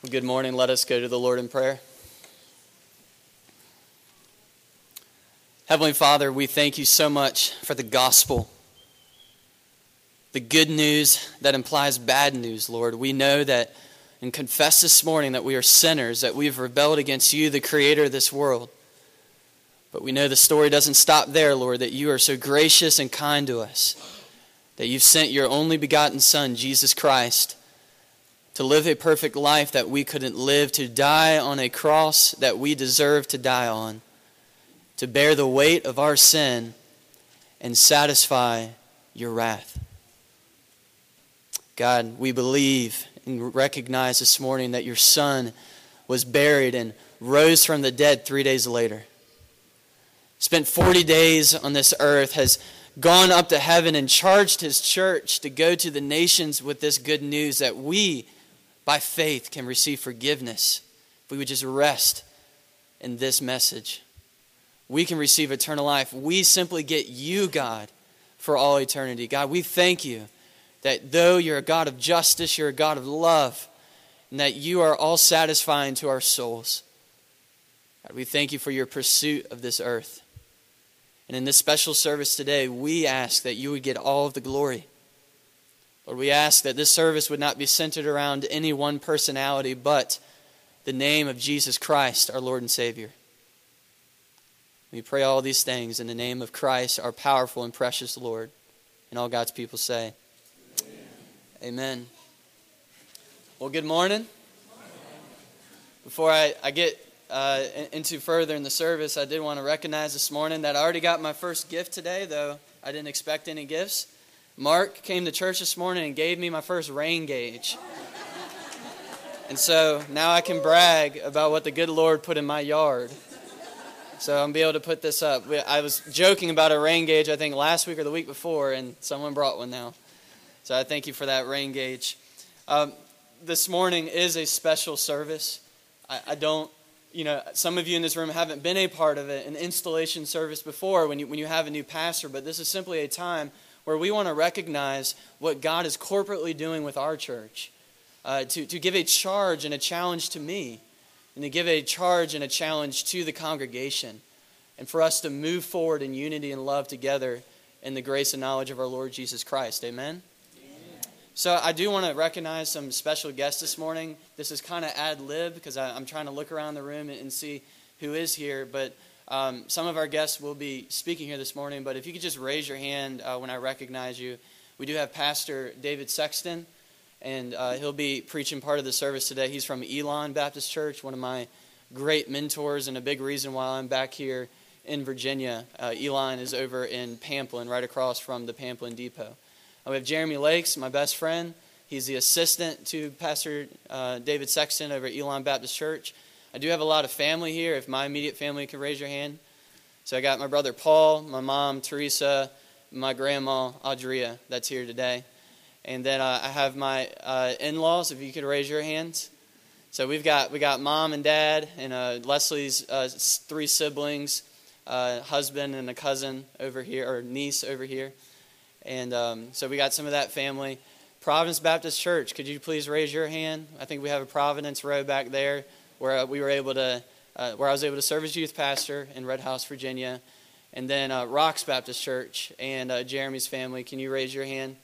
Good morning. Let us go to the Lord in prayer. Heavenly Father, we thank you so much for the gospel, the good news that implies bad news, Lord. We know that and confess this morning that we are sinners, that we have rebelled against you, the creator of this world. But we know the story doesn't stop there, Lord, that you are so gracious and kind to us, that you've sent your only begotten Son, Jesus Christ, to live a perfect life that we couldn't live, to die on a cross that we deserve to die on, to bear the weight of our sin and satisfy your wrath. God, we believe and recognize this morning that your Son was buried and rose from the dead 3 days later. Spent 40 days on this earth, has gone up to heaven and charged his church to go to the nations with this good news that we, by faith, can receive forgiveness if we would just rest in this message. We can receive eternal life. We simply get you, God, for all eternity. God, we thank you that though you're a God of justice, you're a God of love, and that you are all satisfying to our souls. God, we thank you for your pursuit of this earth. And in this special service today, we ask that you would get all of the glory. Lord, we ask that this service would not be centered around any one personality, but the name of Jesus Christ, our Lord and Savior. We pray all these things in the name of Christ, our powerful and precious Lord. And all God's people say, Amen. Well, good morning. Before I get into further in the service, I did want to recognize this morning that I already got my first gift today, though I didn't expect any gifts. Mark came to church this morning and gave me my first rain gauge. And so now I can brag about what the good Lord put in my yard. So I'm going to be able to put this up. I was joking about a rain gauge, I think, last week or the week before, and someone brought one now. So I thank you for that rain gauge. This morning is a special service. I don't, some of you in this room haven't been a part of an installation service before when you have a new pastor, but this is simply a time where we want to recognize what God is corporately doing with our church, to give a charge and a challenge to me, and to give a charge and a challenge to the congregation, and for us to move forward in unity and love together in the grace and knowledge of our Lord Jesus Christ. Amen? So I do want to recognize some special guests this morning. This is kind of ad lib because I'm trying to look around the room and see who is here. But some of our guests will be speaking here this morning. But if you could just raise your hand when I recognize you. We do have Pastor David Sexton, and he'll be preaching part of the service today. He's from Elon Baptist Church, one of my great mentors and a big reason why I'm back here in Virginia. Elon is over in Pamplin, right across from the Pamplin Depot. We have Jeremy Lakes, my best friend. He's the assistant to Pastor David Sexton over at Elon Baptist Church. I do have a lot of family here. If my immediate family could raise your hand. So I got my brother Paul, my mom Teresa, my grandma Audria that's here today. And then I have my in-laws, if you could raise your hands. So we got mom and dad and Leslie's 3 siblings, husband and a cousin over here, or niece over here. And so we got some of that family. Providence Baptist Church, could you please raise your hand? I think we have a Providence row back there where we were able to, where I was able to serve as youth pastor in Red House, Virginia. And then Rocks Baptist Church and Jeremy's family, can you raise your hand?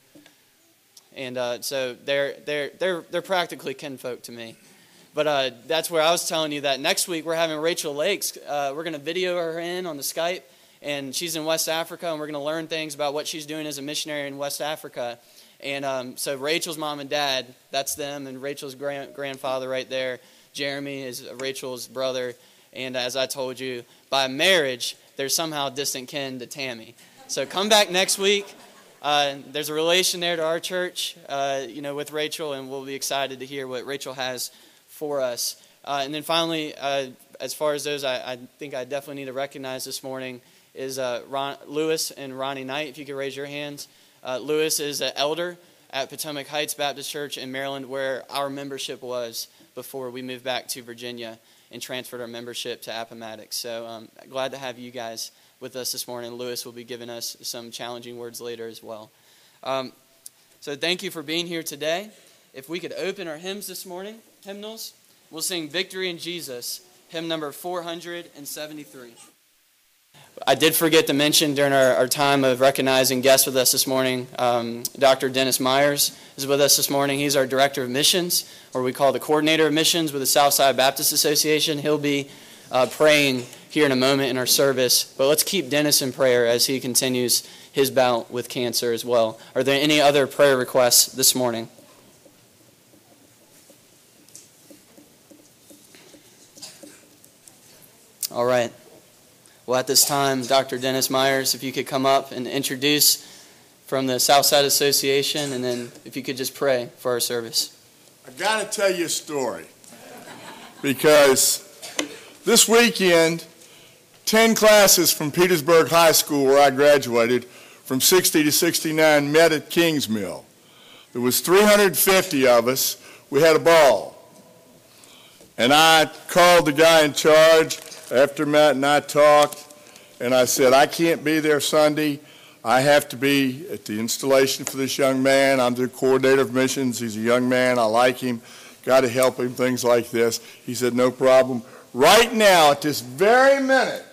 And so they're practically kinfolk to me. But that's where I was telling you that next week we're having Rachel Lakes. We're going to video her in on the Skype. And she's in West Africa, and we're going to learn things about what she's doing as a missionary in West Africa. And so Rachel's mom and dad, that's them, and Rachel's grandfather right there. Jeremy is Rachel's brother. And as I told you, by marriage, they're somehow distant kin to Tammy. So come back next week. There's a relation there to our church, with Rachel, and we'll be excited to hear what Rachel has for us. And then finally, as far as those, I think I definitely need to recognize this morning is Lewis and Ronnie Knight, if you could raise your hands. Lewis is an elder at Potomac Heights Baptist Church in Maryland, where our membership was before we moved back to Virginia and transferred our membership to Appomattox. So glad to have you guys with us this morning. Lewis will be giving us some challenging words later as well. So thank you for being here today. If we could open our hymns this morning, hymnals, we'll sing Victory in Jesus, hymn number 473. I did forget to mention during our time of recognizing guests with us this morning, Dr. Dennis Myers is with us this morning. He's our Director of Missions, or we call the Coordinator of Missions with the Southside Baptist Association. He'll be praying here in a moment in our service. But let's keep Dennis in prayer as he continues his bout with cancer as well. Are there any other prayer requests this morning? All right. Well, at this time, Dr. Dennis Myers, if you could come up and introduce from the Southside Association, and then if you could just pray for our service. I got to tell you a story, because this weekend, 10 classes from Petersburg High School, where I graduated, from 60 to 69, met at Kingsmill. There was 350 of us. We had a ball. And I called the guy in charge after Matt and I talked, and I said, I can't be there Sunday. I have to be at the installation for this young man. I'm the coordinator of missions. He's a young man. I like him. Got to help him, things like this. He said, no problem. Right now, at this very minute,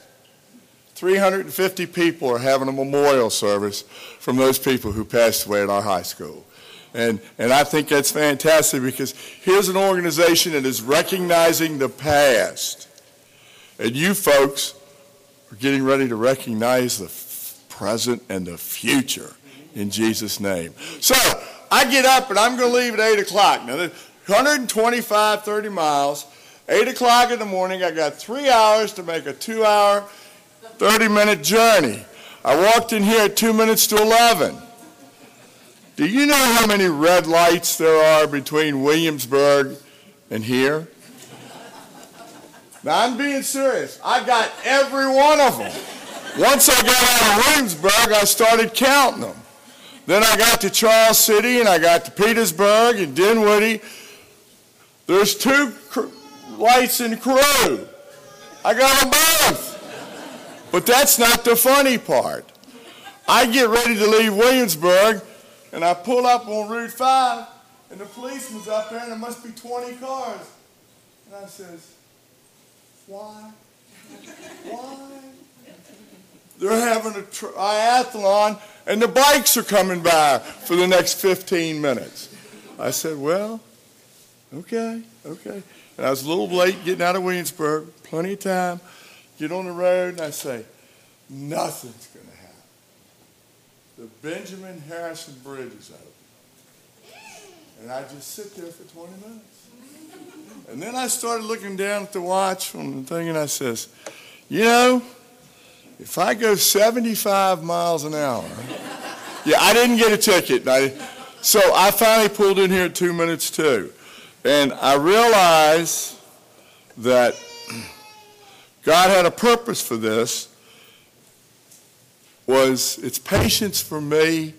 350 people are having a memorial service from those people who passed away at our high school. And I think that's fantastic, because here's an organization that is recognizing the past. And you folks are getting ready to recognize the present and the future in Jesus' name. So I get up and I'm going to leave at 8 o'clock. Now, 125, 30 miles, 8 o'clock in the morning. I got 3 hours to make a 2-hour, 30-minute journey. I walked in here at 2 minutes to 11. Do you know how many red lights there are between Williamsburg and here? Now, I'm being serious. I got every one of them. Once I got out of Williamsburg, I started counting them. Then I got to Charles City, and I got to Petersburg and Dinwiddie. There's 2 lights in Crew. I got them both. But that's not the funny part. I get ready to leave Williamsburg, and I pull up on Route 5, and the policeman's up there, and there must be 20 cars. And I says, why? Why? They're having a triathlon, and the bikes are coming by for the next 15 minutes. I said, well, okay. And I was a little late getting out of Williamsburg, plenty of time. Get on the road, and I say, nothing's going to happen. The Benjamin Harrison Bridge is open. And I just sit there for 20 minutes. And then I started looking down at the watch on the thing, and I says, you know, if I go 75 miles an hour, yeah, I didn't get a ticket. So I finally pulled in here at 2 minutes too. And I realized that God had a purpose for this. It's patience for me.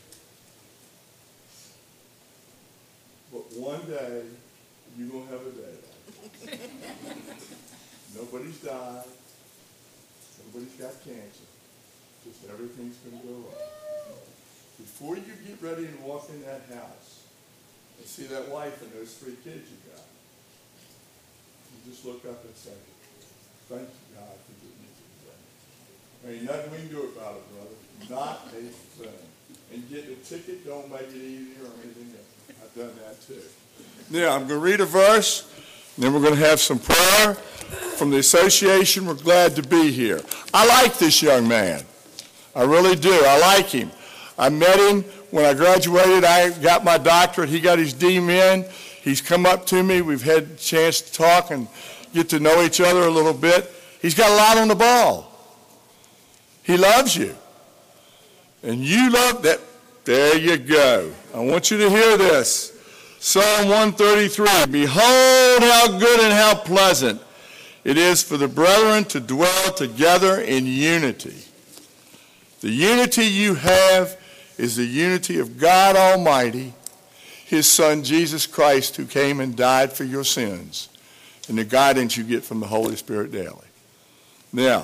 But one day, you're going to have a day like it. Nobody's died. Nobody's got cancer. Just everything's going to go right. Before you get ready and walk in that house and see that wife and those 3 kids you got, you just look up and say, thank you, God, for giving me today. There ain't nothing we can do about it, brother. Not a thing. And getting a ticket don't make it easier or anything else. I've done that too. Now, I'm going to read a verse, and then we're going to have some prayer from the association. We're glad to be here. I like this young man. I really do. I like him. I met him when I graduated. I got my doctorate. He got his DMin. He's come up to me. We've had a chance to talk and get to know each other a little bit. He's got a lot on the ball. He loves you. And you love that. There you go. I want you to hear this. Psalm 133, behold how good and how pleasant it is for the brethren to dwell together in unity. The unity you have is the unity of God Almighty, his Son Jesus Christ, who came and died for your sins, and the guidance you get from the Holy Spirit daily. Now,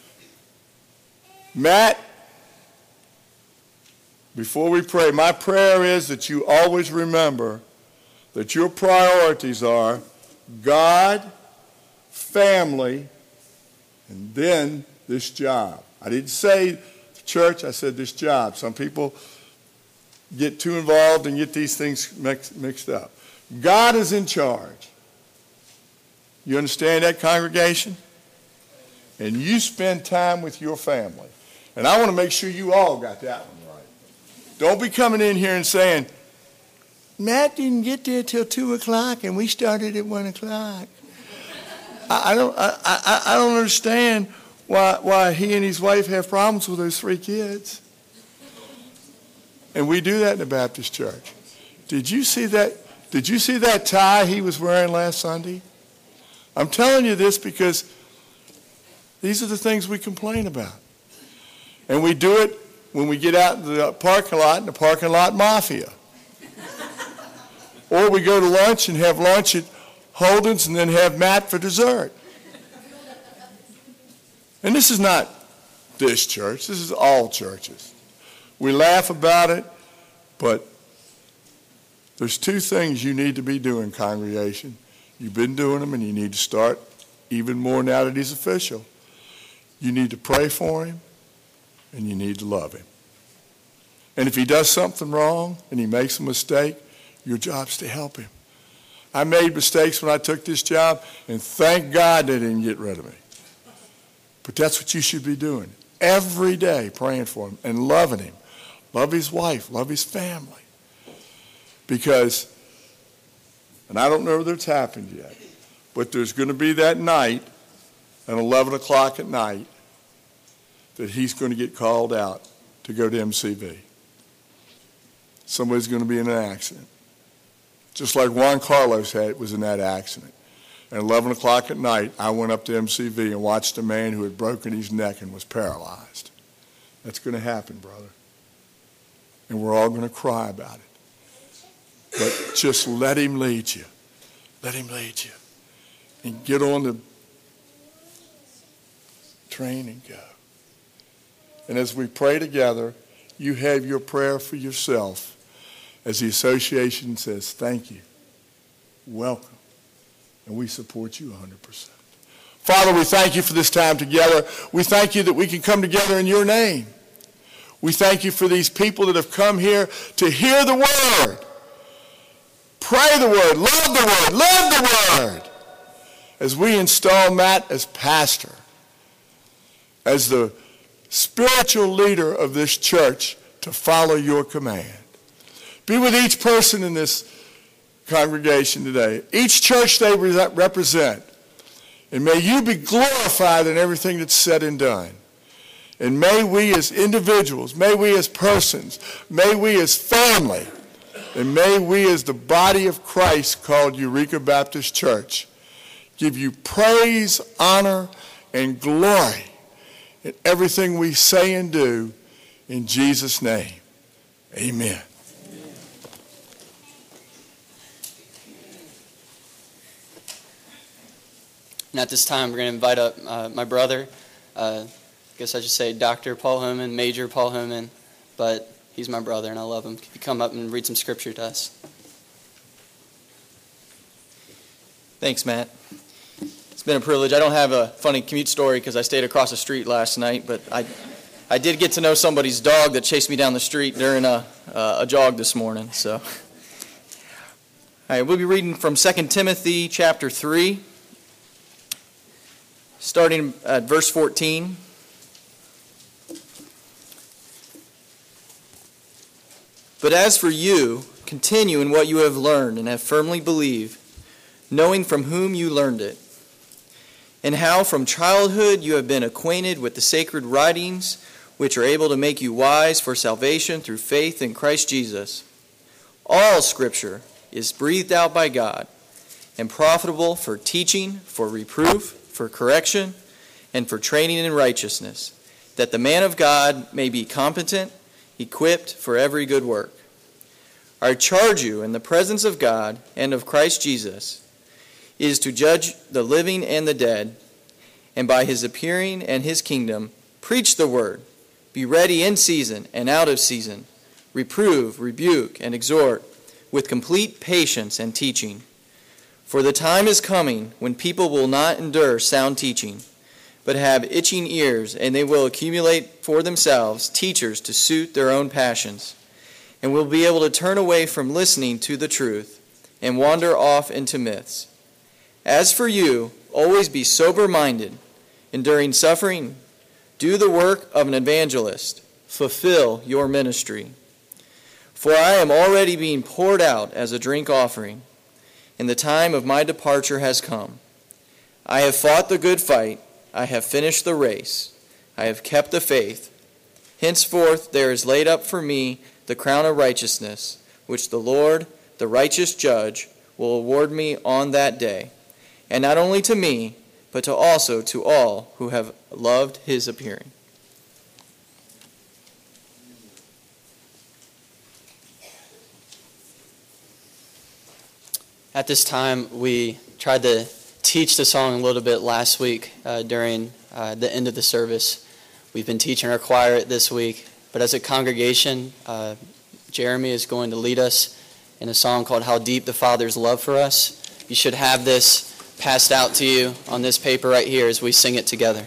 Matt, before we pray, my prayer is that you always remember that your priorities are God, family, and then this job. I didn't say church, I said this job. Some people get too involved and get these things mixed up. God is in charge. You understand that, congregation? And you spend time with your family. And I want to make sure you all got that one right. Don't be coming in here and saying, Matt didn't get there till 2 o'clock and we started at 1 o'clock. I don't understand why he and his wife have problems with those 3 kids. And we do that in the Baptist church. Did you see that tie he was wearing last Sunday? I'm telling you this because these are the things we complain about. And we do it when we get out in the parking lot in the parking lot mafia. Or we go to lunch and have lunch at Holden's and then have Matt for dessert. And this is not this church. This is all churches. We laugh about it, but there's 2 things you need to be doing, congregation. You've been doing them, and you need to start even more now that he's official. You need to pray for him, and you need to love him. And if he does something wrong and he makes a mistake, your job's to help him. I made mistakes when I took this job, and thank God they didn't get rid of me. But that's what you should be doing. Every day praying for him and loving him. Love his wife, love his family. Because, and I don't know whether it's happened yet, but there's going to be that night at 11 o'clock at night that he's going to get called out to go to MCV. Somebody's going to be in an accident. Just like Juan Carlos was in that accident. At 11 o'clock at night, I went up to MCV and watched a man who had broken his neck and was paralyzed. That's going to happen, brother. And we're all going to cry about it. But just let him lead you. Let him lead you. And get on the train and go. And as we pray together, you have your prayer for yourself as the association says, thank you, welcome, and we support you 100%. Father, we thank you for this time together. We thank you that we can come together in your name. We thank you for these people that have come here to hear the word, pray the word, love the word, live the word. As we install Matt as pastor, as the spiritual leader of this church to follow your command. Be with each person in this congregation today, each church they represent. And may you be glorified in everything that's said and done. And may we as individuals, may we as persons, may we as family, and may we as the body of Christ called Eureka Baptist Church give you praise, honor, and glory in everything we say and do in Jesus' name. Amen. And at this time, we're going to invite up my brother. I guess I should say Dr. Paul Homan, Major Paul Homan, but he's my brother and I love him. Could you come up and read some scripture to us? Thanks, Matt. It's been a privilege. I don't have a funny commute story because I stayed across the street last night, but I did get to know somebody's dog that chased me down the street during a jog this morning. So, all right, we'll be reading from 2 Timothy chapter 3. Starting at verse 14. But as for you, continue in what you have learned and have firmly believed, knowing from whom you learned it, and how from childhood you have been acquainted with the sacred writings, which are able to make you wise for salvation through faith in Christ Jesus. All Scripture is breathed out by God and profitable for teaching, for reproof, for correction, and for training in righteousness, that the man of God may be competent, equipped for every good work. I charge you in the presence of God and of Christ Jesus, is to judge the living and the dead, and by his appearing and his kingdom, preach the word, be ready in season and out of season, reprove, rebuke, and exhort with complete patience and teaching. For the time is coming when people will not endure sound teaching, but have itching ears, and they will accumulate for themselves teachers to suit their own passions, and will be able to turn away from listening to the truth and wander off into myths. As for you, always be sober-minded, enduring suffering. Do the work of an evangelist. Fulfill your ministry. For I am already being poured out as a drink offering, and the time of my departure has come. I have fought the good fight. I have finished the race. I have kept the faith. Henceforth there is laid up for me the crown of righteousness, which the Lord, the righteous judge, will award me on that day, and not only to me, but also to all who have loved his appearing. At this time, we tried to teach the song a little bit last week during the end of the service. We've been teaching our choir it this week, but as a congregation, Jeremy is going to lead us in a song called How Deep the Father's Love for Us. You should have this passed out to you on this paper right here as we sing it together.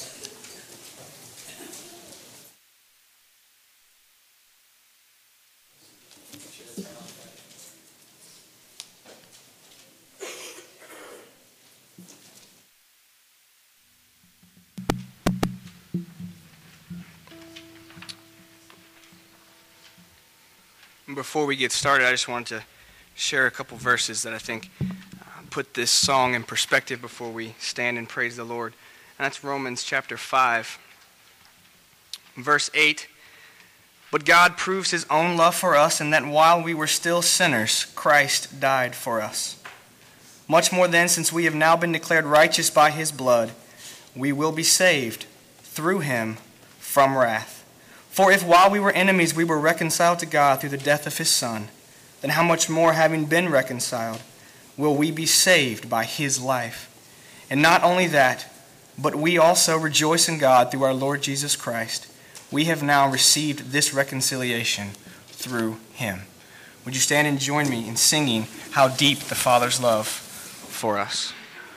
Before we get started, I just wanted to share a couple verses that I think put this song in perspective before we stand and praise the Lord. And that's Romans chapter 5, verse 8. But God proves his own love for us in that while we were still sinners, Christ died for us. Much more then, since we have now been declared righteous by his blood, we will be saved through him from wrath. For if while we were enemies we were reconciled to God through the death of his Son, then how much more, having been reconciled, will we be saved by his life? And not only that, but we also rejoice in God through our Lord Jesus Christ. We have now received this reconciliation through him. Would you stand and join me in singing How Deep the Father's Love for Us?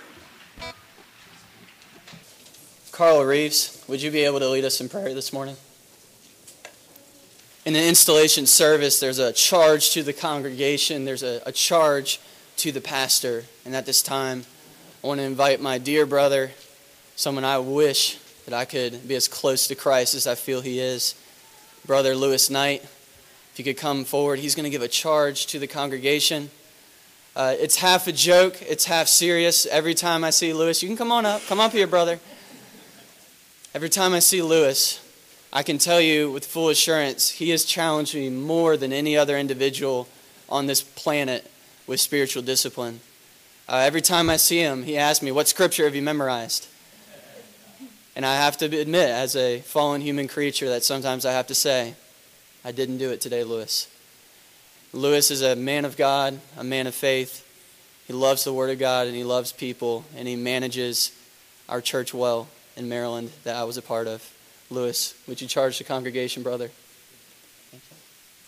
Carl Reeves, would you be able to lead us in prayer this morning? In the installation service, there's a charge to the congregation. There's a charge to the pastor. And at this time, I want to invite my dear brother, someone I wish that I could be as close to Christ as I feel he is, Brother Lewis Knight. If you could come forward, he's going to give a charge to the congregation. It's half a joke. It's half serious. Every time I see Lewis, you can come on up. Come up here, brother. Every time I see Lewis, I can tell you with full assurance, he has challenged me more than any other individual on this planet with spiritual discipline. Every time I see him, he asks me, what scripture have you memorized? And I have to admit, as a fallen human creature, that sometimes I have to say, I didn't do it today, Lewis. Lewis is a man of God, a man of faith. He loves the Word of God and he loves people, and he manages our church well in Maryland that I was a part of. Lewis, would you charge the congregation, brother? Thank you.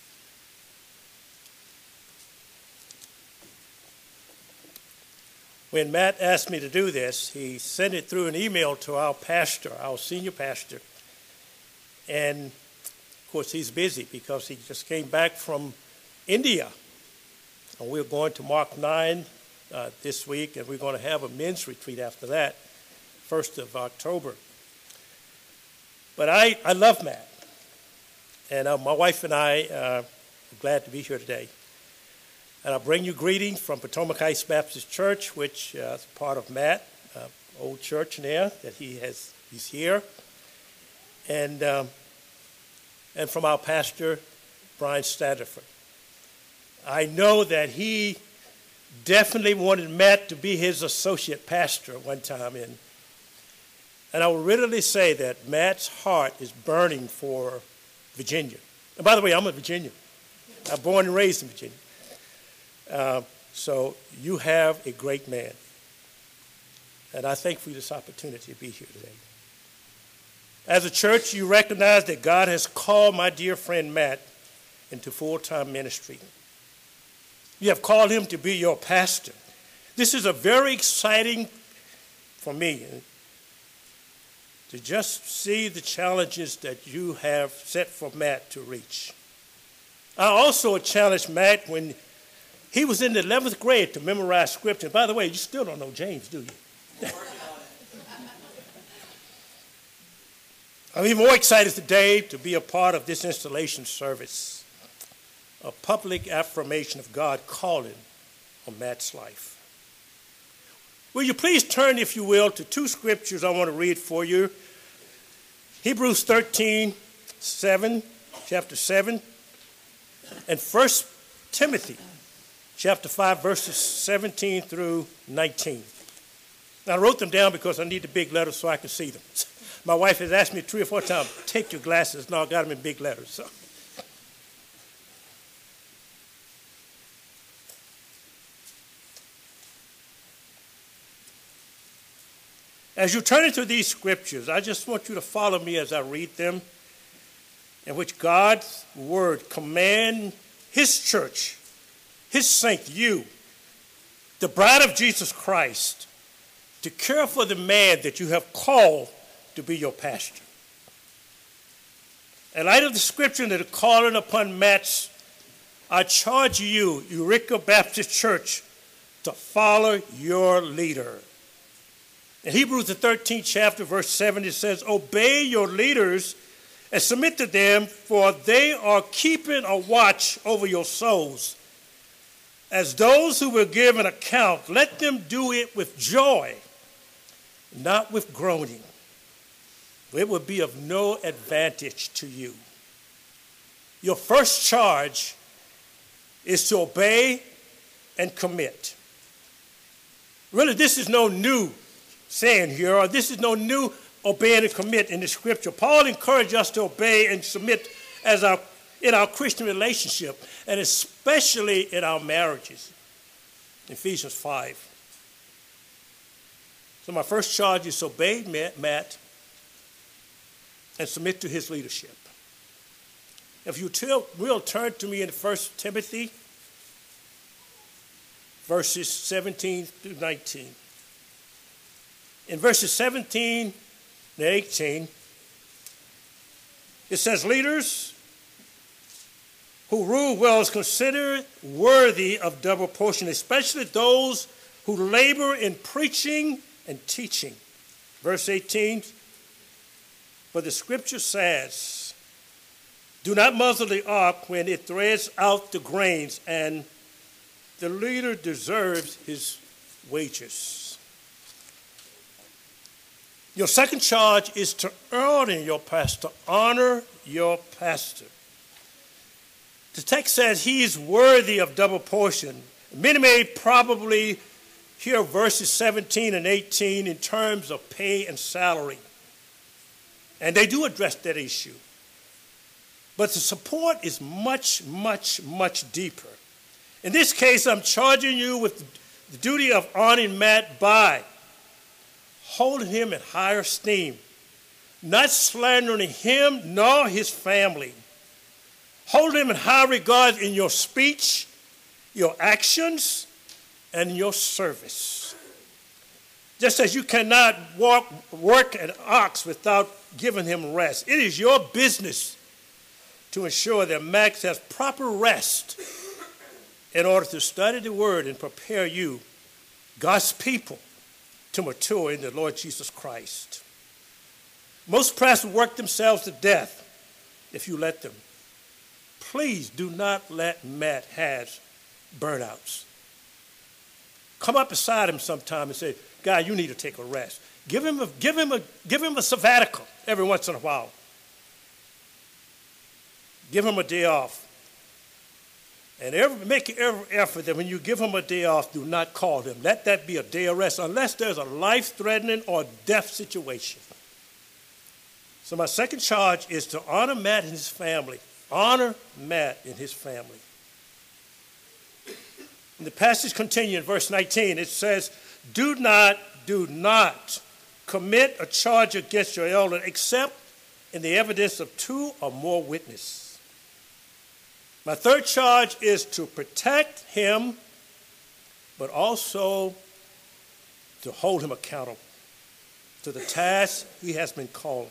When Matt asked me to do this, he sent it through an email to our pastor, our senior pastor. And, of course, he's busy because he just came back from India. And we're going to Mark 9 this week, and we're going to have a men's retreat after that, 1st of October. But I love Matt, and my wife and I are glad to be here today. And I bring you greetings from Potomac Heights Baptist Church, which is part of Matt, old church there that he's here, and from our pastor, Brian Stanford. I know that he definitely wanted Matt to be his associate pastor at one time, and I will readily say that Matt's heart is burning for Virginia. And by the way, I'm a Virginian. I'm born and raised in Virginia. So you have a great man. And I thank you for this opportunity to be here today. As a church, you recognize that God has called my dear friend Matt into full-time ministry. You have called him to be your pastor. This is a very exciting for me to just see the challenges that you have set for Matt to reach. I also challenged Matt when he was in the 11th grade to memorize scripture. By the way, you still don't know James, do you? I'm even more excited today to be a part of this installation service, a public affirmation of God calling on Matt's life. Will you please turn, if you will, to two scriptures I want to read for you. Hebrews 13:7, chapter 7, and 1 Timothy, chapter 5, verses 17 through 19. Now, I wrote them down because I need the big letters so I can see them. My wife has asked me 3 or 4 times, take your glasses. No, I got them in big letters. So. As you turn into these scriptures, I just want you to follow me as I read them, in which God's word commands his church, his saint, you, the bride of Jesus Christ, to care for the man that you have called to be your pastor. In light of the scripture that are calling upon Matt's, I charge you, Eureka Baptist Church, to follow your leader. In Hebrews, the 13th chapter, verse 7, it says, obey your leaders and submit to them, for they are keeping a watch over your souls. As those who will give an account, let them do it with joy, not with groaning. It will be of no advantage to you. Your first charge is to obey and commit. Really, this is no new saying here, or this is no new obey and commit in the scripture. Paul encouraged us to obey and submit in our Christian relationship, and especially in our marriages. Ephesians 5. So my first charge is to obey Matt and submit to his leadership. If you will turn to me in 1 Timothy, verses 17 through 19. In verses 17 and 18, it says, leaders who rule well is considered worthy of double portion, especially those who labor in preaching and teaching. Verse 18, for the scripture says, do not muzzle the ox when it threads out the grains, and the leader deserves his wages. Your second charge is to honor your pastor. Honor your pastor. The text says he is worthy of double portion. Many may probably hear verses 17 and 18 in terms of pay and salary. And they do address that issue. But the support is much, much, much deeper. In this case, I'm charging you with the duty of honoring Matt by holding him in higher esteem, not slandering him nor his family. Hold him in high regard in your speech, your actions, and your service. Just as you cannot work an ox without giving him rest, it is your business to ensure that Max has proper rest in order to study the word and prepare you, God's people, to mature in the Lord Jesus Christ. Most pastors work themselves to death if you let them. Please do not let Matt have burnouts. Come up beside him sometime and say, "Guy, you need to take a rest." Give him a sabbatical every once in a while. Give him a day off. And make every effort that when you give him a day off, do not call him. Let that be a day of rest, unless there's a life-threatening or death situation. So my second charge is to honor Matt and his family. Honor Matt and his family. And the passage continues in verse 19. It says, do not commit a charge against your elder except in the evidence of 2 or more witnesses. My third charge is to protect him but also to hold him accountable to the task he has been called.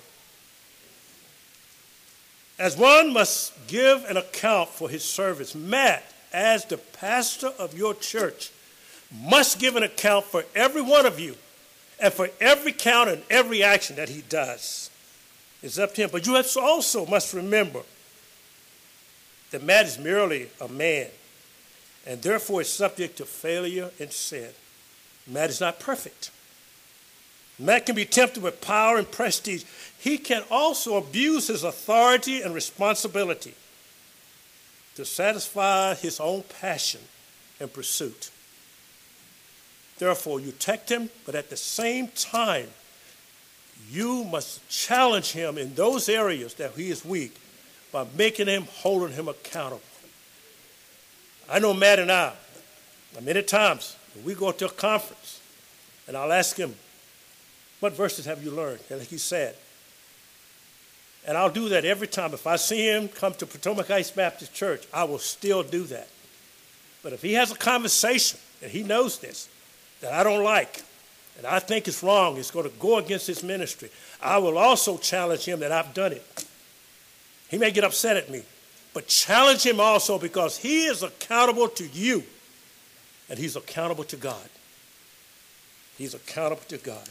As one must give an account for his service, Matt, as the pastor of your church, must give an account for every one of you and for every count and every action that he does. It's up to him. But you also must remember that Matt is merely a man and therefore is subject to failure and sin. Matt is not perfect. Matt can be tempted with power and prestige. He can also abuse his authority and responsibility to satisfy his own passion and pursuit. Therefore, you protect him, but at the same time, you must challenge him in those areas that he is weak by making him, holding him accountable. I know Matt and I, many times, we go to a conference, and I'll ask him, what verses have you learned? And like he said. And I'll do that every time. If I see him come to Potomac Heights Baptist Church, I will still do that. But if he has a conversation, and he knows this, that I don't like, and I think it's wrong, it's going to go against his ministry, I will also challenge him that I've done it. He may get upset at me, but challenge him also because he is accountable to you, and he's accountable to God. He's accountable to God.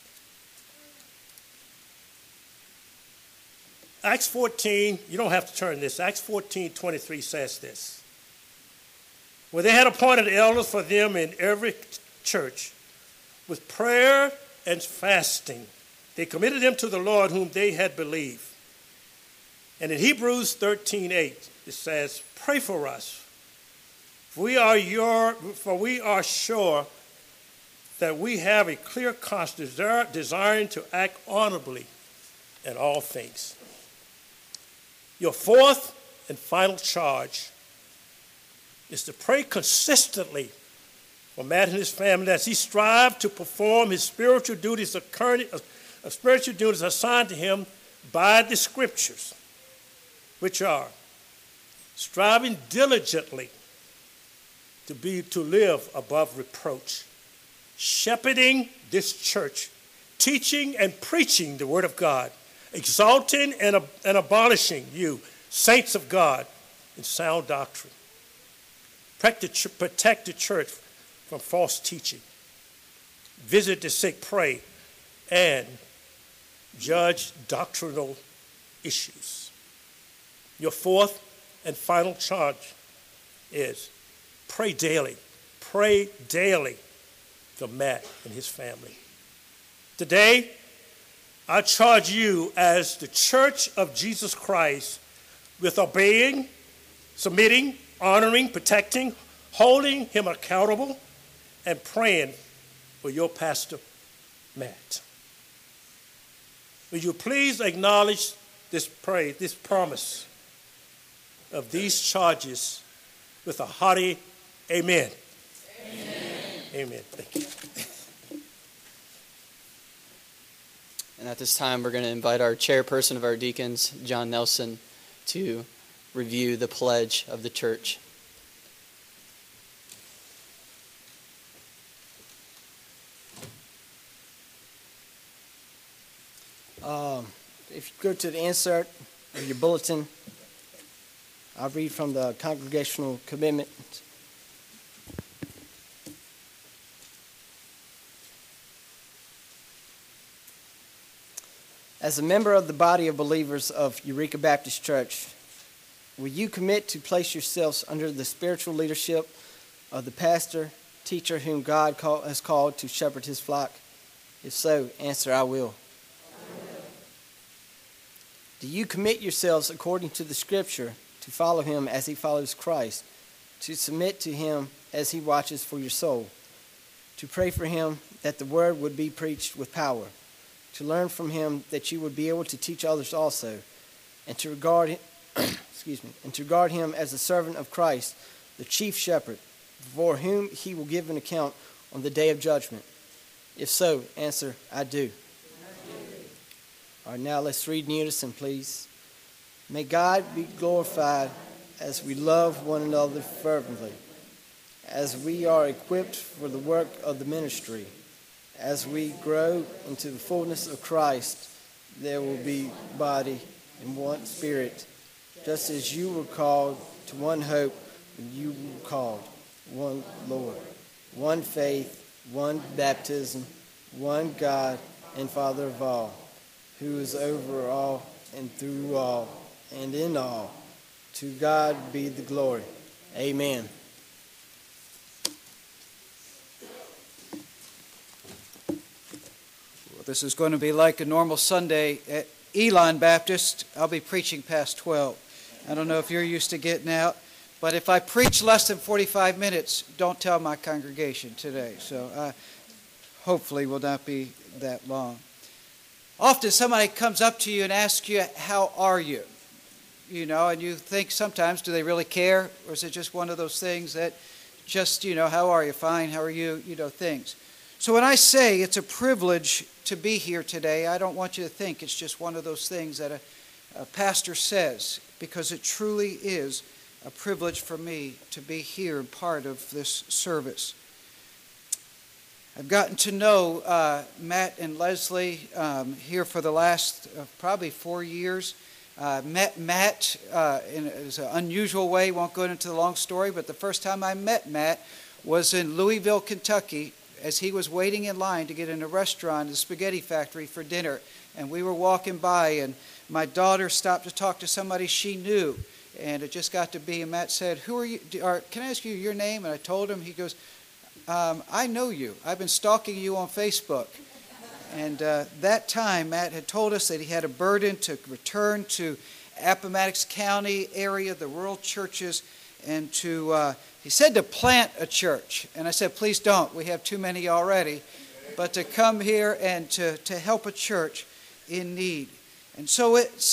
Acts 14, you don't have to turn this. Acts 14:23 says this. Where they had appointed elders for them in every church, with prayer and fasting, they committed them to the Lord whom they had believed. And in Hebrews 13:8, it says, pray for us, for we are sure that we have a clear conscience, desiring to act honorably in all things. Your fourth and final charge is to pray consistently for Matt and his family as he strives to perform his spiritual duties assigned to him by the Scriptures, which are striving diligently to live above reproach, shepherding this church, teaching and preaching the Word of God, exalting and abolishing you, saints of God, in sound doctrine. Protect the church from false teaching. Visit the sick, pray, and judge doctrinal issues. Your fourth and final charge is pray daily. Pray daily for Matt and his family. Today, I charge you as the Church of Jesus Christ with obeying, submitting, honoring, protecting, holding him accountable, and praying for your pastor, Matt. Will you please acknowledge this promise of these charges with a hearty amen. Amen. Amen. Thank you. And at this time, we're going to invite our chairperson of our deacons, John Nelson, to review the pledge of the church. If you go to the insert of your bulletin, I'll read from the Congregational Commitment. As a member of the body of believers of Eureka Baptist Church, will you commit to place yourselves under the spiritual leadership of the pastor, teacher whom God has called to shepherd his flock? If so, answer, I will. Do you commit yourselves according to the Scripture to follow him as he follows Christ, to submit to him as he watches for your soul, to pray for him that the word would be preached with power, to learn from him that you would be able to teach others also, and to regard him as the servant of Christ, the chief shepherd, for whom he will give an account on the day of judgment? If so, answer, I do. All right, now let's read in unison, please. May God be glorified as we love one another fervently, as we are equipped for the work of the ministry. As we grow into the fullness of Christ, there will be body and one spirit, just as you were called to one hope when you were called, one Lord, one faith, one baptism, one God and Father of all, who is over all and through all and in all. To God be the glory. Amen. This is going to be like a normal Sunday at Elon Baptist. I'll be preaching past 12. I don't know if you're used to getting out, but if I preach less than 45 minutes, don't tell my congregation today. So hopefully will not be that long. Often somebody comes up to you and asks you, how are you? You know, and you think sometimes, do they really care? Or is it just one of those things that just, how are you? Fine, how are you? Things. So when I say it's a privilege to be here today, I don't want you to think it's just one of those things that a pastor says, because it truly is a privilege for me to be here and part of this service. I've gotten to know Matt and Leslie here for the last probably 4 years. Met Matt in an unusual way, won't go into the long story, but the first time I met Matt was in Louisville, Kentucky, as he was waiting in line to get in a restaurant, the spaghetti factory, for dinner. And we were walking by, and my daughter stopped to talk to somebody she knew. And it just got to be, and Matt said, who are you? Can I ask you your name? And I told him. He goes, I know you. I've been stalking you on Facebook. And that time, Matt had told us that he had a burden to return to Appomattox County area, the rural churches, and to, he said to plant a church. And I said, please don't. We have too many already. But to come here and to help a church in need. And so it's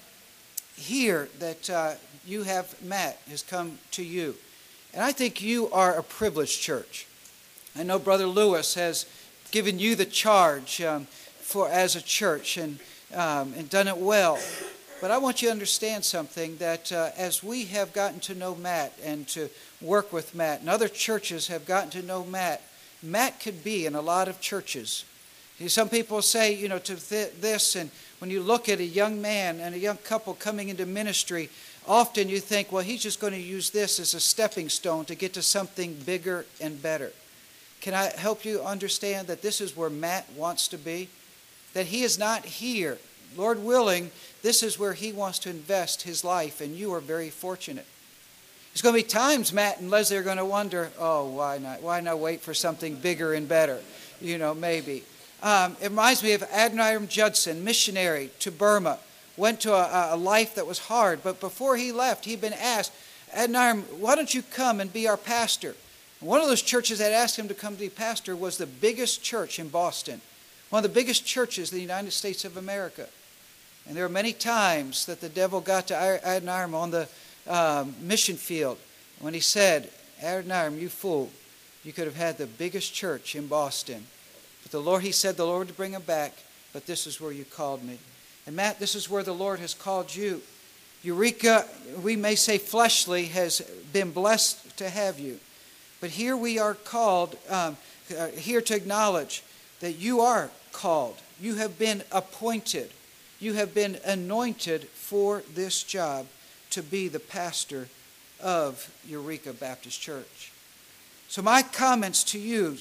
here that you have Matt has come to you. And I think you are a privileged church. I know Brother Lewis has given you the charge as a church and done it well. But I want you to understand something, that as we have gotten to know Matt and to work with Matt, and other churches have gotten to know Matt, Matt could be in a lot of churches. Some people say, this, and when you look at a young man and a young couple coming into ministry, often you think, well, he's just going to use this as a stepping stone to get to something bigger and better. Can I help you understand that this is where Matt wants to be? That he is not here. Lord willing, this is where he wants to invest his life, and you are very fortunate. There's going to be times Matt and Leslie are going to wonder, oh, why not? Why not wait for something bigger and better? Maybe. It reminds me of Adoniram Judson, missionary to Burma. Went to a life that was hard, but before he left, he'd been asked, Adoniram, why don't you come and be our pastor? And one of those churches that asked him to come to be pastor was the biggest church in Boston, one of the biggest churches in the United States of America. And there were many times that the devil got to Adoniram on the mission field when he said, Adoniram, you fool, you could have had the biggest church in Boston. But he said the Lord would bring him back, but this is where you called me. And Matt, this is where the Lord has called you. Eureka, we may say fleshly, has been blessed to have you. But here we are called, here to acknowledge that you are called. You have been appointed. You have been anointed for this job to be the pastor of Eureka Baptist Church. So my comments to you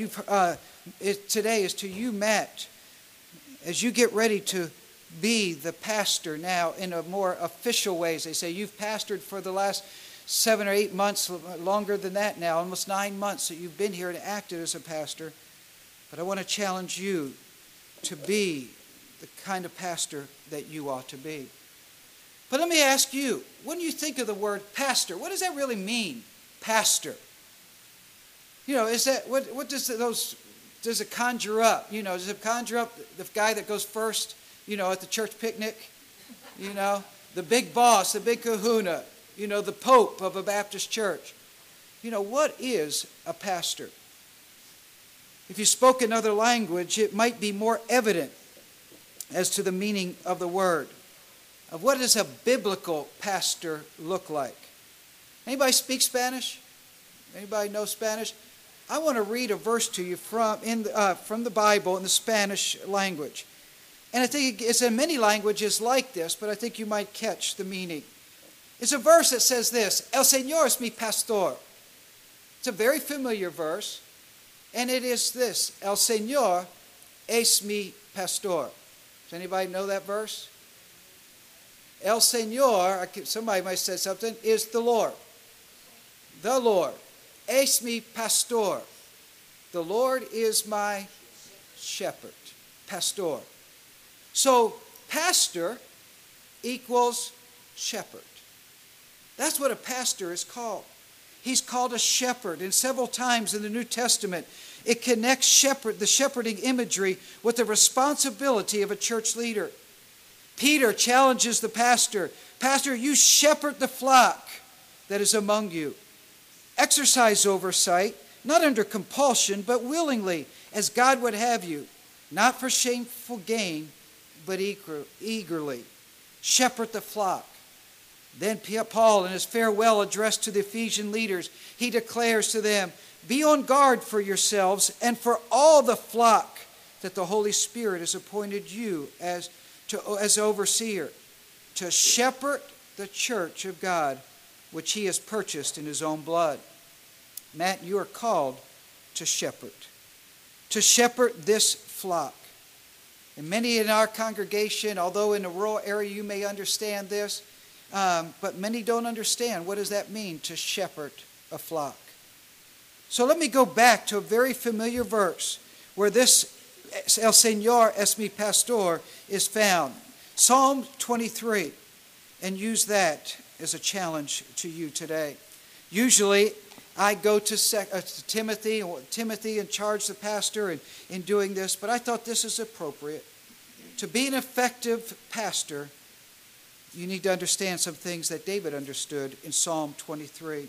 today is to you, Matt, as you get ready to be the pastor now in a more official way. As they say, you've pastored for the last 7 or 8 months, longer than that now, almost 9 months that you've been here and acted as a pastor. But I want to challenge you to be the kind of pastor that you ought to be. But let me ask you, when you think of the word pastor, what does that really mean, pastor? Is that what does it conjure up? Does it conjure up the guy that goes first, at the church picnic? The big boss, the big kahuna, the pope of a Baptist church. What is a pastor? If you spoke another language, it might be more evident as to the meaning of the word. Of what does a biblical pastor look like? Anybody speak Spanish? Anybody know Spanish? I want to read a verse to you from the Bible in the Spanish language. And I think it's in many languages like this, but I think you might catch the meaning. It's a verse that says this: El Señor es mi pastor. It's a very familiar verse, and it is this: El Señor es mi pastor. Does anybody know that verse? El Señor, somebody might say something, is the Lord. The Lord. Es mi pastor. The Lord is my shepherd. Pastor. So, pastor equals shepherd. That's what a pastor is called. He's called a shepherd. And several times in the New Testament, it connects the shepherding imagery with the responsibility of a church leader. Peter challenges the pastor. Pastor, you shepherd the flock that is among you. Exercise oversight, not under compulsion, but willingly, as God would have you, not for shameful gain, but eagerly. Shepherd the flock. Then Paul, in his farewell address to the Ephesian leaders, he declares to them, be on guard for yourselves and for all the flock that the Holy Spirit has appointed you as overseer, to shepherd the church of God, which he has purchased in his own blood. Matt, you are called to shepherd this flock. And many in our congregation, although in a rural area you may understand this, but many don't understand what does that mean to shepherd a flock. So let me go back to a very familiar verse where this El Señor es mi pastor is found. Psalm 23, and use that as a challenge to you today. Usually I go to Timothy and charge the pastor in doing this, but I thought this is appropriate. To be an effective pastor, you need to understand some things that David understood in Psalm 23.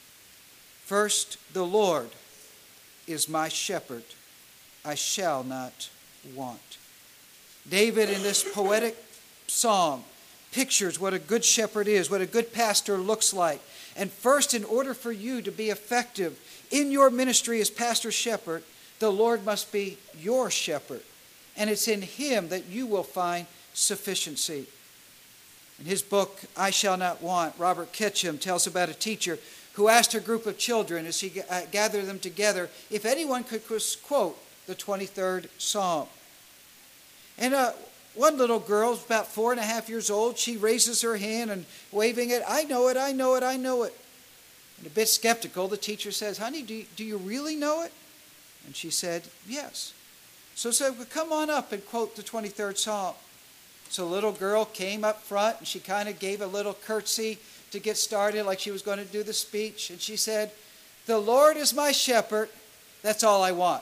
First, the Lord is my shepherd. I shall not want. David, in this poetic psalm, pictures what a good shepherd is, what a good pastor looks like. And first, in order for you to be effective in your ministry as pastor shepherd, the Lord must be your shepherd. And it's in him that you will find sufficiency. In his book, I Shall Not Want, Robert Ketchum tells about a teacher who asked a group of children as he gathered them together if anyone could quote the 23rd Psalm. And one little girl, about 4.5 years old, she raises her hand and waving it, I know it, I know it, I know it. And a bit skeptical, the teacher says, honey, do you really know it? And she said, yes. So said, well, come on up and quote the 23rd Psalm. So the little girl came up front and she kind of gave a little curtsy to get started like she was going to do the speech. And she said, the Lord is my shepherd, that's all I want.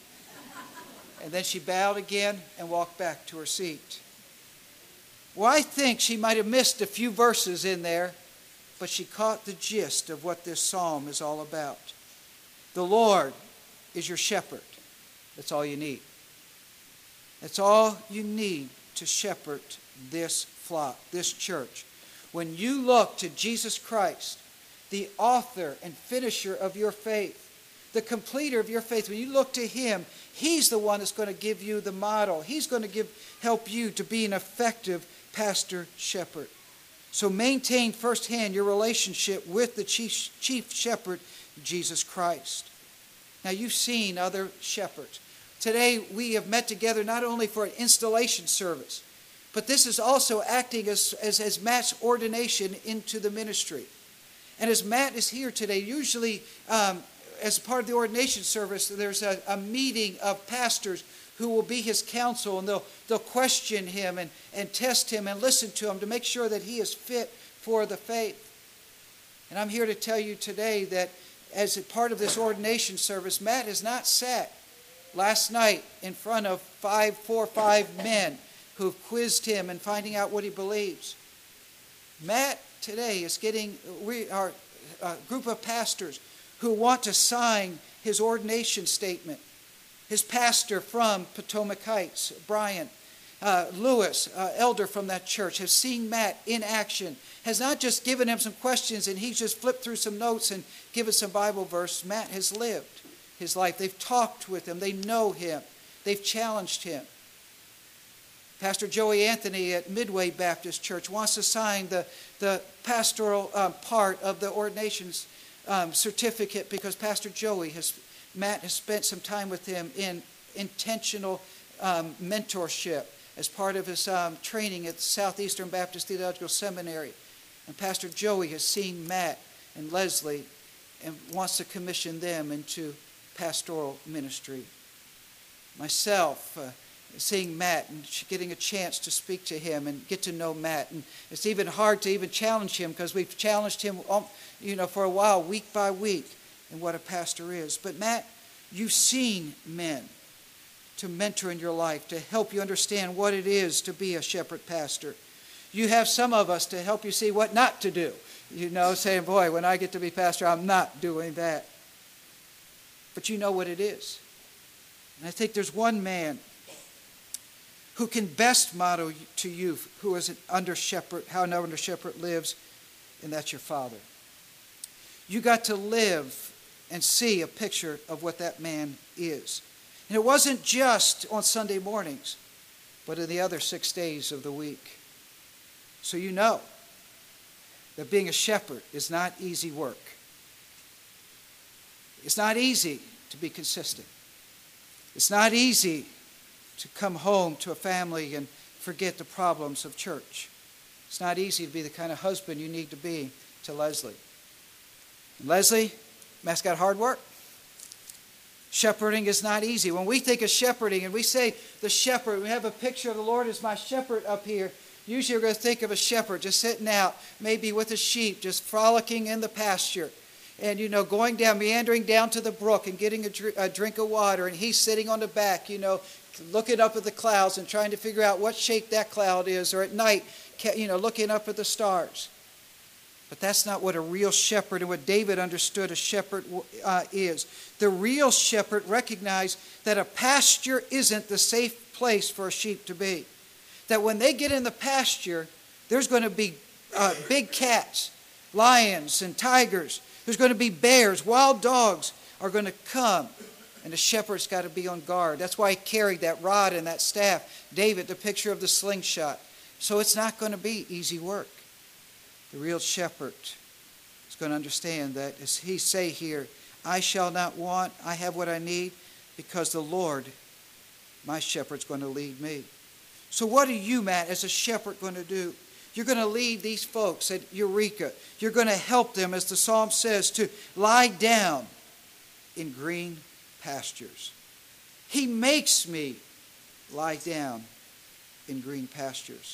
And then she bowed again and walked back to her seat. Well, I think she might have missed a few verses in there, but she caught the gist of what this psalm is all about. The Lord is your shepherd. That's all you need. That's all you need to shepherd this flock, this church. When you look to Jesus Christ, the author and finisher of your faith, the completer of your faith, when you look to him, he's the one that's going to give you the model. He's going to help you to be an effective pastor shepherd. So maintain firsthand your relationship with the chief shepherd, Jesus Christ. Now you've seen other shepherds. Today we have met together not only for an installation service, but this is also acting as Matt's ordination into the ministry. And as Matt is here today, usually as part of the ordination service, there's a meeting of pastors who will be his counsel, and they'll question him and test him and listen to him to make sure that he is fit for the faith. And I'm here to tell you today that as a part of this ordination service, Matt has not sat last night in front of 4 or 5 men who've quizzed him and finding out what he believes. Matt today is we are a group of pastors who want to sign his ordination statement. His pastor from Potomac Heights, Brian, Lewis, elder from that church, has seen Matt in action, has not just given him some questions and he's just flipped through some notes and given some Bible verse. Matt has lived his life. They've talked with him. They know him. They've challenged him. Pastor Joey Anthony at Midway Baptist Church wants to sign the pastoral part of the ordinations certificate because Matt has spent some time with him in intentional mentorship as part of his training at the Southeastern Baptist Theological Seminary. And Pastor Joey has seen Matt and Leslie and wants to commission them into pastoral ministry. Myself, seeing Matt and getting a chance to speak to him and get to know Matt. And it's even hard to even challenge him because we've challenged him for a while, week by week, in what a pastor is. But Matt, you've seen men to mentor in your life, to help you understand what it is to be a shepherd pastor. You have some of us to help you see what not to do. Saying, boy, when I get to be pastor, I'm not doing that. But you know what it is. And I think there's one man who can best model to you who is an under shepherd, how an under shepherd lives, and that's your father. You got to live and see a picture of what that man is. And it wasn't just on Sunday mornings, but in the other 6 days of the week. So you know that being a shepherd is not easy work. It's not easy to be consistent. It's not easy to come home to a family and forget the problems of church. It's not easy to be the kind of husband you need to be to Leslie. And Leslie, Matt's got hard work. Shepherding is not easy. When we think of shepherding and we say the shepherd, we have a picture of the Lord as my shepherd up here. Usually we're going to think of a shepherd just sitting out, maybe with a sheep, just frolicking in the pasture. And, going down, meandering down to the brook and getting a drink of water. And he's sitting on the back, looking up at the clouds and trying to figure out what shape that cloud is. Or at night, looking up at the stars. But that's not what a real shepherd and what David understood a shepherd is. The real shepherd recognized that a pasture isn't the safe place for a sheep to be. That when they get in the pasture, there's going to be big cats, lions, and tigers. There's going to be bears. Wild dogs are going to come. And the shepherd's got to be on guard. That's why he carried that rod and that staff. David, the picture of the slingshot. So it's not going to be easy work. The real shepherd is going to understand that, as he say here, I shall not want, I have what I need, because the Lord, my shepherd's going to lead me. So what are you, Matt, as a shepherd going to do? You're going to lead these folks at Eureka. You're going to help them, as the psalm says, to lie down in green pastures. He makes me lie down in green pastures.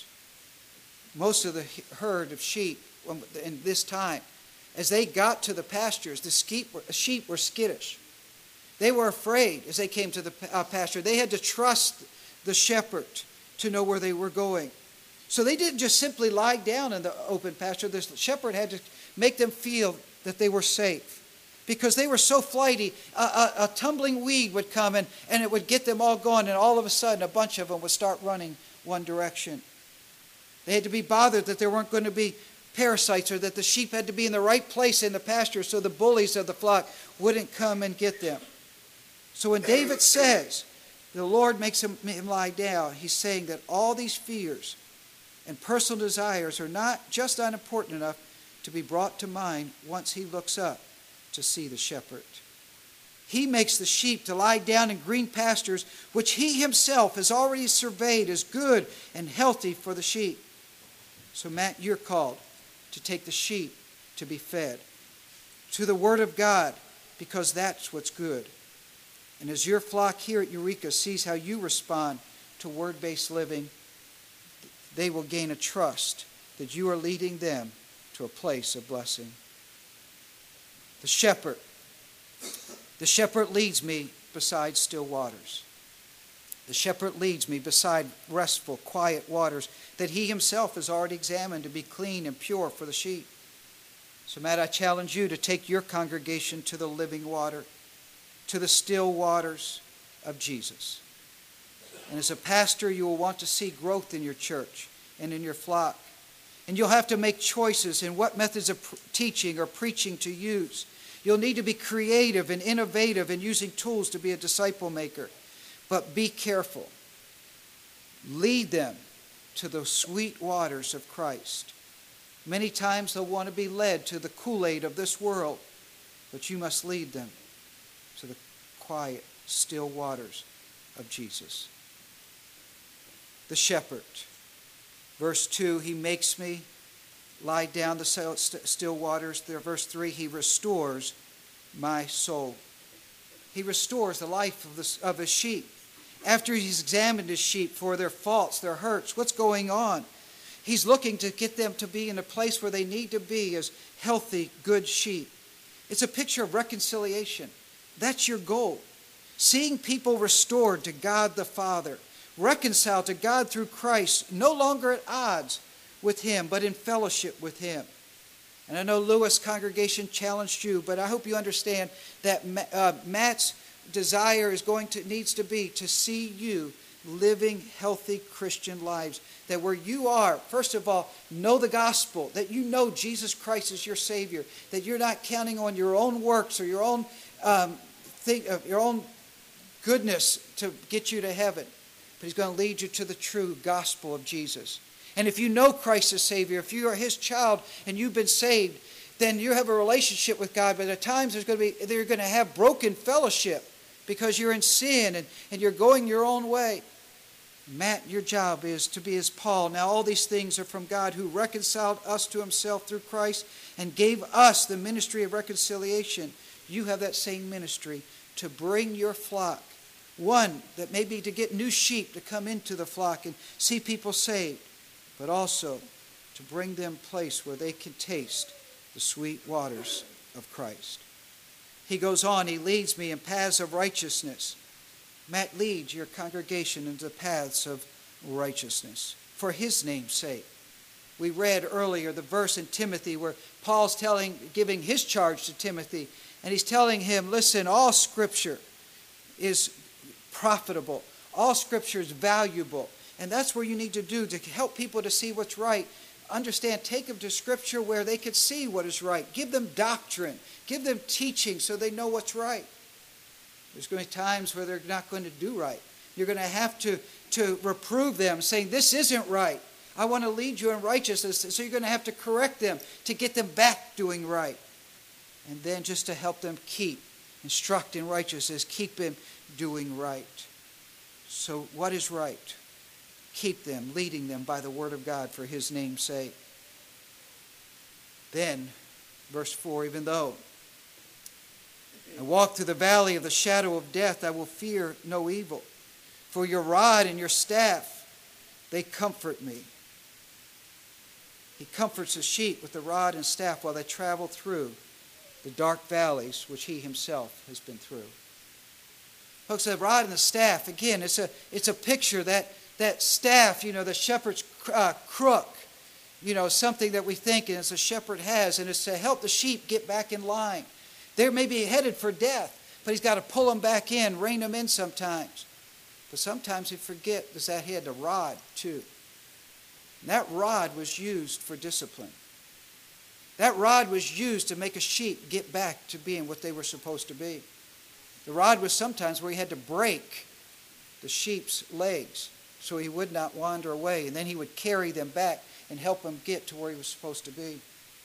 Most of the herd of sheep in this time, as they got to the pastures, the sheep were skittish. They were afraid as they came to the pasture. They had to trust the shepherd to know where they were going. So they didn't just simply lie down in the open pasture. The shepherd had to make them feel that they were safe. Because they were so flighty, a tumbling weed would come and it would get them all gone, and all of a sudden a bunch of them would start running one direction. They had to be bothered that there weren't going to be parasites, or that the sheep had to be in the right place in the pasture so the bullies of the flock wouldn't come and get them. So when David says the Lord makes him lie down, he's saying that all these fears and personal desires are not just unimportant enough to be brought to mind once he looks up to see the shepherd. He makes the sheep to lie down in green pastures, which he himself has already surveyed as good and healthy for the sheep. So Matt, you're called to take the sheep to be fed to the Word of God, because that's what's good. And as your flock here at Eureka sees how you respond to word-based living, they will gain a trust that you are leading them to a place of blessing. The shepherd leads me beside still waters. The shepherd leads me beside restful, quiet waters that he himself has already examined to be clean and pure for the sheep. So, Matt, I challenge you to take your congregation to the living water, to the still waters of Jesus. And as a pastor, you will want to see growth in your church and in your flock. And you'll have to make choices in what methods of teaching or preaching to use. You'll need to be creative and innovative in using tools to be a disciple maker. But be careful. Lead them to the sweet waters of Christ. Many times they'll want to be led to the Kool-Aid of this world, but you must lead them to the quiet, still waters of Jesus. The shepherd. Verse 2, he makes me lie down the still waters. There, verse 3, he restores my soul. He restores the life of his sheep. After he's examined his sheep for their faults, their hurts, what's going on, he's looking to get them to be in a place where they need to be as healthy, good sheep. It's a picture of reconciliation. That's your goal. Seeing people restored to God the Father, reconciled to God through Christ, no longer at odds with him, but in fellowship with him. And I know Lewis congregation challenged you, but I hope you understand that Matt's desire needs to be to see you living healthy Christian lives. That where you are, first of all, know the gospel, that you know Jesus Christ is your Savior, that you're not counting on your own works or your own your own goodness to get you to heaven. But he's going to lead you to the true gospel of Jesus. And if you know Christ as Savior, if you are his child and you've been saved, then you have a relationship with God. But at times you're going to have broken fellowship because you're in sin and you're going your own way. Matt, your job is to be as Paul. Now all these things are from God, who reconciled us to himself through Christ and gave us the ministry of reconciliation. You have that same ministry to bring your flock. One, that may be to get new sheep to come into the flock and see people saved, but also to bring them a place where they can taste the sweet waters of Christ. He goes on, he leads me in paths of righteousness. Matt leads your congregation into the paths of righteousness for his name's sake. We read earlier the verse in Timothy where Paul's giving his charge to Timothy, and he's telling him, listen, all Scripture is profitable. All Scripture is valuable. And that's where you need to do to help people to see what's right. Understand, take them to Scripture where they can see what is right. Give them doctrine. Give them teaching so they know what's right. There's going to be times where they're not going to do right. You're going to have to reprove them, saying, this isn't right. I want to lead you in righteousness. So you're going to have to correct them to get them back doing right. And then just to help them instruct in righteousness, keep them doing right. So what is right? Keep them, leading them by the word of God for his name's sake. Then, verse 4, even though I walk through the valley of the shadow of death, I will fear no evil. For your rod and your staff, they comfort me. He comforts the sheep with the rod and staff while they travel through the dark valleys which he himself has been through. Folks, the rod and the staff, again, it's a picture that staff, the shepherd's crook, something that we think as a shepherd has, and it's to help the sheep get back in line. They may be headed for death, but he's got to pull them back in, rein them in sometimes. But sometimes he forgets that he had a rod too. And that rod was used for discipline. That rod was used to make a sheep get back to being what they were supposed to be. The rod was sometimes where he had to break the sheep's legs so he would not wander away. And then he would carry them back and help them get to where he was supposed to be.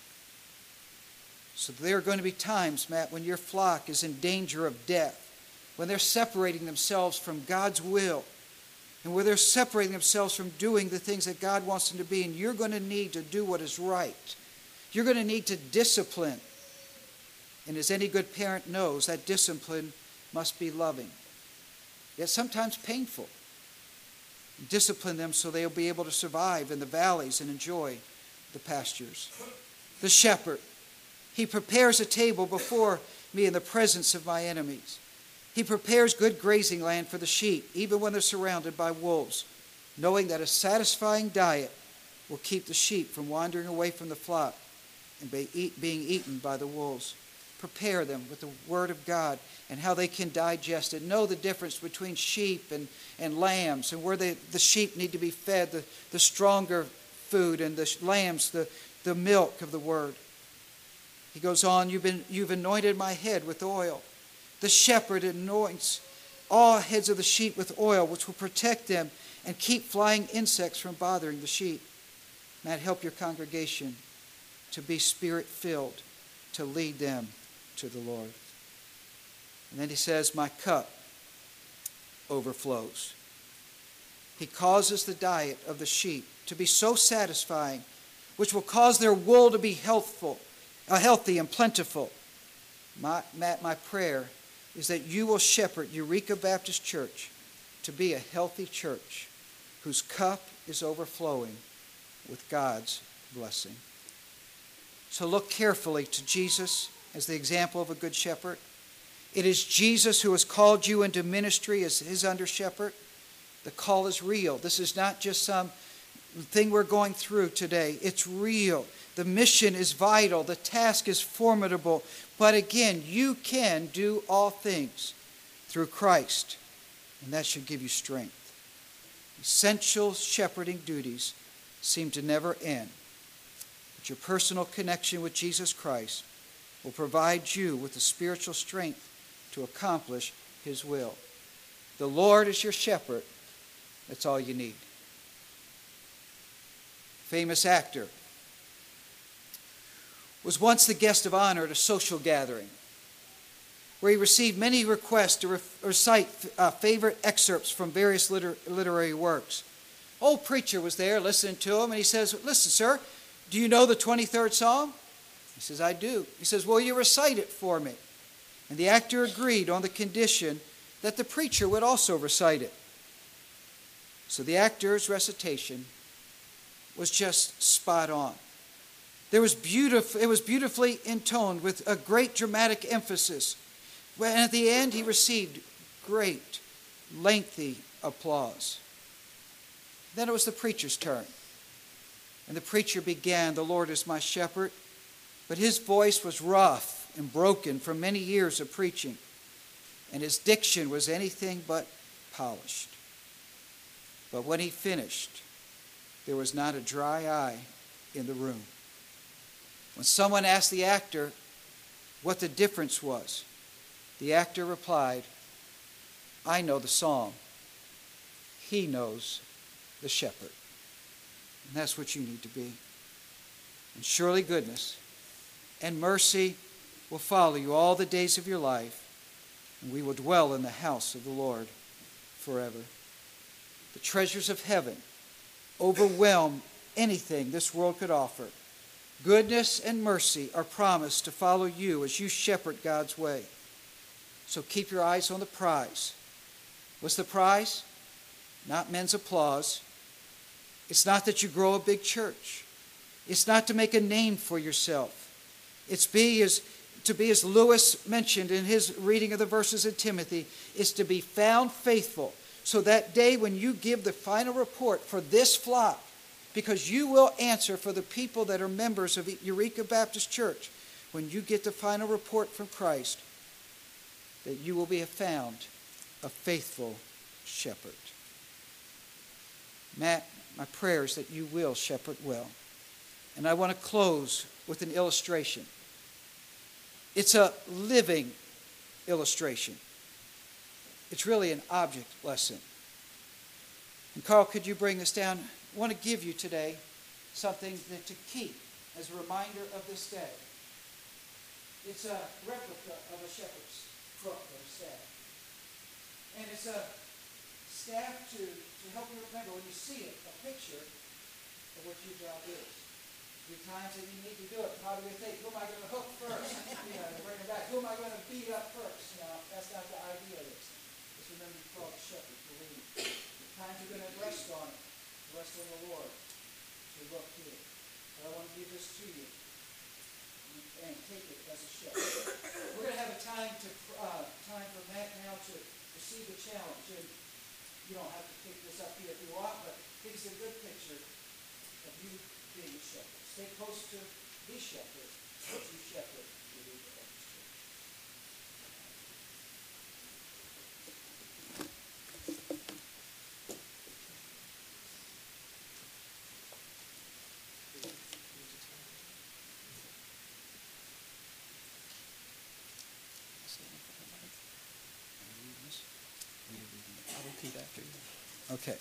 So there are going to be times, Matt, when your flock is in danger of death, when they're separating themselves from God's will, and where they're separating themselves from doing the things that God wants them to be, and you're going to need to do what is right. You're going to need to discipline. And as any good parent knows, that discipline must be loving, yet sometimes painful. Discipline them so they'll be able to survive in the valleys and enjoy the pastures. The shepherd, he prepares a table before me in the presence of my enemies. He prepares good grazing land for the sheep, even when they're surrounded by wolves, knowing that a satisfying diet will keep the sheep from wandering away from the flock and being eaten by the wolves. Prepare them with the Word of God and how they can digest it. Know the difference between sheep and lambs, and where the sheep need to be fed the stronger food, and the lambs the milk of the Word. He goes on, you've anointed my head with oil. The shepherd anoints all heads of the sheep with oil, which will protect them and keep flying insects from bothering the sheep. Matt, help your congregation to be Spirit-filled, to lead them to the Lord. And then he says, my cup overflows. He causes the diet of the sheep to be so satisfying, which will cause their wool to be healthy and plentiful. Matt, my prayer is that you will shepherd Eureka Baptist Church to be a healthy church whose cup is overflowing with God's blessing. So look carefully to Jesus as the example of a good shepherd. It is Jesus who has called you into ministry as his under shepherd. The call is real. This is not just some thing we're going through today. It's real. The mission is vital. The task is formidable. But again, you can do all things through Christ, and that should give you strength. Essential shepherding duties seem to never end. But your personal connection with Jesus Christ will provide you with the spiritual strength to accomplish his will. The Lord is your shepherd. That's all you need. Famous actor was once the guest of honor at a social gathering where he received many requests to recite favorite excerpts from various literary works. Old preacher was there listening to him, and he says, listen, sir, do you know the 23rd Psalm? He says, I do. He says, will you recite it for me? And the actor agreed on the condition that the preacher would also recite it. So the actor's recitation was just spot on. It was beautifully intoned with a great dramatic emphasis. And at the end, he received great, lengthy applause. Then it was the preacher's turn. And the preacher began, the Lord is my shepherd. But his voice was rough and broken from many years of preaching. And his diction was anything but polished. But when he finished, there was not a dry eye in the room. When someone asked the actor what the difference was, the actor replied, I know the psalm. He knows the shepherd. And that's what you need to be. And surely goodness and mercy will follow you all the days of your life, and we will dwell in the house of the Lord forever. The treasures of heaven overwhelm anything this world could offer. Goodness and mercy are promised to follow you as you shepherd God's way. So keep your eyes on the prize. What's the prize? Not men's applause. It's not that you grow a big church. It's not to make a name for yourself. It's to be as Lewis mentioned in his reading of the verses in Timothy, is to be found faithful. So that day when you give the final report for this flock, because you will answer for the people that are members of Eureka Baptist Church, when you get the final report from Christ, that you will be found a faithful shepherd. Matt, my prayer is that you will shepherd well. And I want to close with an illustration. It's a living illustration. It's really an object lesson. And Carl, could you bring this down? I want to give you today something to keep as a reminder of this day. It's a replica of a shepherd's crook or staff. And it's a staff to help you remember when you see it, a picture of what your job is. The times that you need to do it. How do you think? Who am I going to hook first? Bring it back. Who am I going to beat up first? That's not the idea of this. Just remember you call the shepherd to lead. The times you're going to rest on it, rest on the Lord. So look here. But I want to give this to you. And take it as a shepherd. We're going to have a time for Matt now to receive the challenge. And you don't have to pick this up here if you want, but it's a good picture of you being a shepherd. Stay close to the shepherd as you shepherd the Eureka Baptist Church. Okay.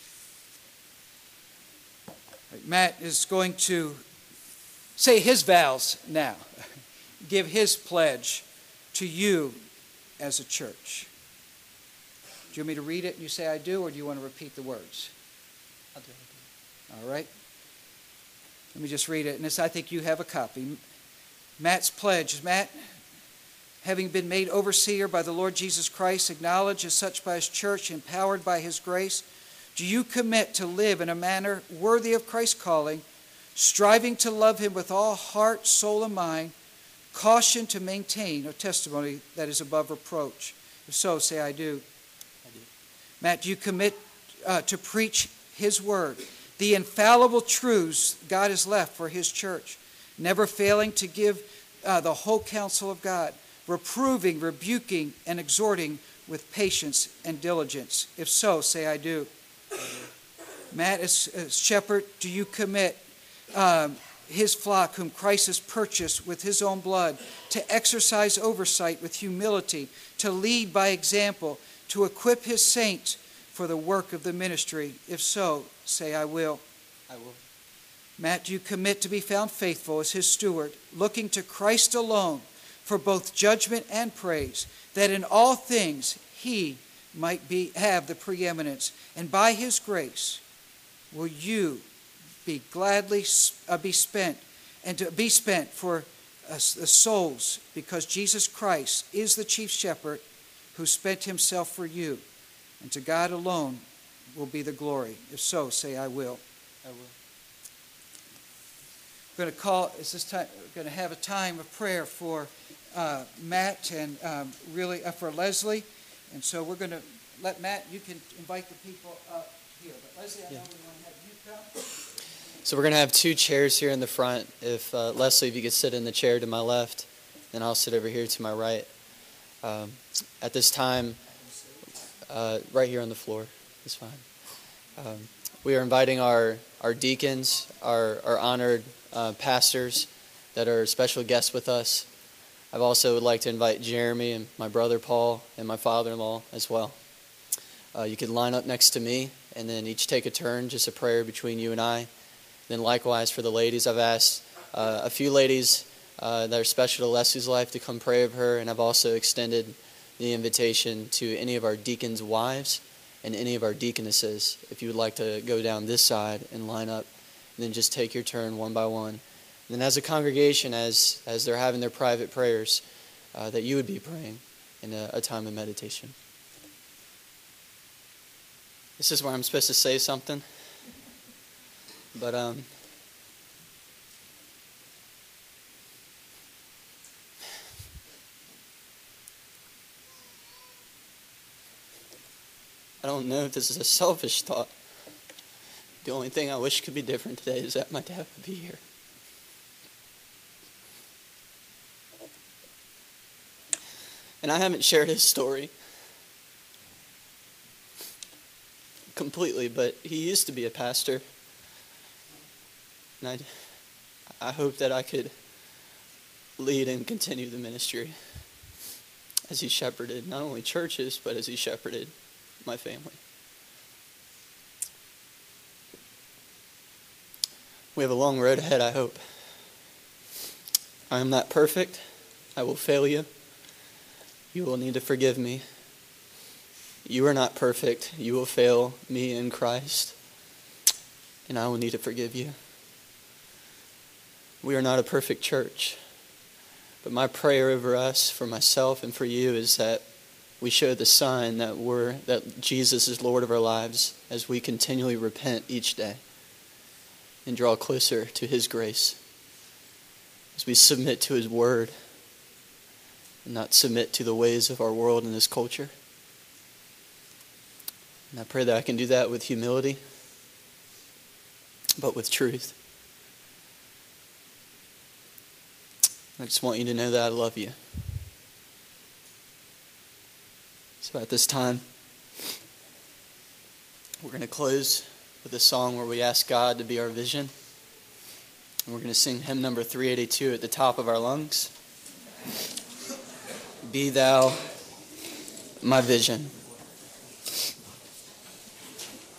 Matt is going to say his vows now, give his pledge to you as a church. Do you want me to read it and you say I do, or do you want to repeat the words? I'll do it. All right. Let me just read it, and I think you have a copy. Matt's pledge. Matt, having been made overseer by the Lord Jesus Christ, acknowledged as such by his church, empowered by his grace, do you commit to live in a manner worthy of Christ's calling, striving to love him with all heart, soul, and mind, caution to maintain a testimony that is above reproach? If so, say I do. I do. Matt, do you commit to preach his word, the infallible truths God has left for his church, never failing to give the whole counsel of God, reproving, rebuking, and exhorting with patience and diligence? If so, say I do. Matt, as shepherd, do you commit his flock whom Christ has purchased with his own blood to exercise oversight with humility, to lead by example, to equip his saints for the work of the ministry? If so, say I will. I will. Matt, do you commit to be found faithful as his steward, looking to Christ alone for both judgment and praise, that in all things he might have the preeminence, and by his grace will you be gladly be spent for the souls, because Jesus Christ is the chief shepherd who spent himself for you, and to God alone will be the glory? If so, say I will. I will. We're going to have a time of prayer for Matt and really for Leslie. And so we're going to let Matt, you can invite the people up here. But Leslie, I know we want to have you come. So we're going to have two chairs here in the front. If Leslie, if you could sit in the chair to my left, then I'll sit over here to my right. At this time, right here on the floor is fine. We are inviting our deacons, our honored pastors that are special guests with us. I've also would like to invite Jeremy and my brother Paul and my father-in-law as well. You can line up next to me and then each take a turn, just a prayer between you and I. Then likewise for the ladies, I've asked a few ladies that are special to Leslie's life to come pray over her, and I've also extended the invitation to any of our deacons' wives and any of our deaconesses. If you would like to go down this side and line up, and then just take your turn one by one. And then as a congregation, as they're having their private prayers, that you would be praying in a time of meditation. This is where I'm supposed to say something. But I don't know if this is a selfish thought. The only thing I wish could be different today is that my dad would be here. And I haven't shared his story completely, but he used to be a pastor. And I hope that I could lead and continue the ministry as he shepherded not only churches, but as he shepherded my family. We have a long road ahead, I hope. I am not perfect. I will fail you. You will need to forgive me. You are not perfect. You will fail me in Christ, and I will need to forgive you. We are not a perfect church, but my prayer over us, for myself and for you, is that we show the sign that Jesus is Lord of our lives as we continually repent each day and draw closer to his grace, as we submit to his word and not submit to the ways of our world and this culture. And I pray that I can do that with humility, but with truth. I just want you to know that I love you. So at this time, we're going to close with a song where we ask God to be our vision. And we're going to sing hymn number 382 at the top of our lungs. Be thou my vision.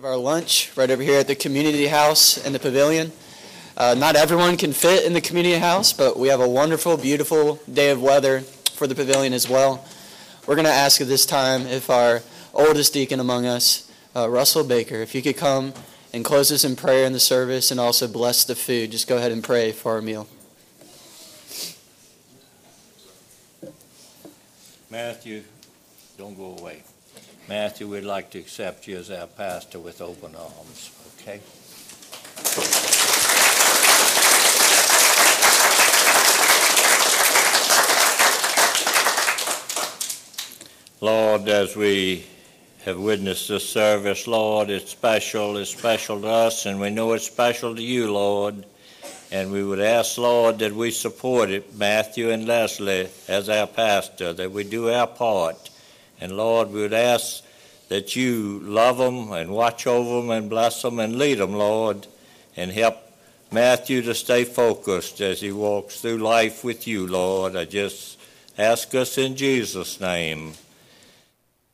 have our lunch right over here at the community house in the pavilion. Not everyone can fit in the community house, but we have a wonderful, beautiful day of weather for the pavilion as well. We're going to ask at this time if our oldest deacon among us, Russell Baker, if you could come and close us in prayer in the service and also bless the food. Just go ahead and pray for our meal. Matthew, don't go away. Matthew, we'd like to accept you as our pastor with open arms, okay? Lord, as we have witnessed this service, Lord, it's special to us, and we know it's special to you, Lord. And we would ask, Lord, that we support it, Matthew and Leslie, as our pastor, that we do our part. And Lord, we would ask that you love them and watch over them and bless them and lead them, Lord, and help Matthew to stay focused as he walks through life with you, Lord. I just ask us in Jesus' name.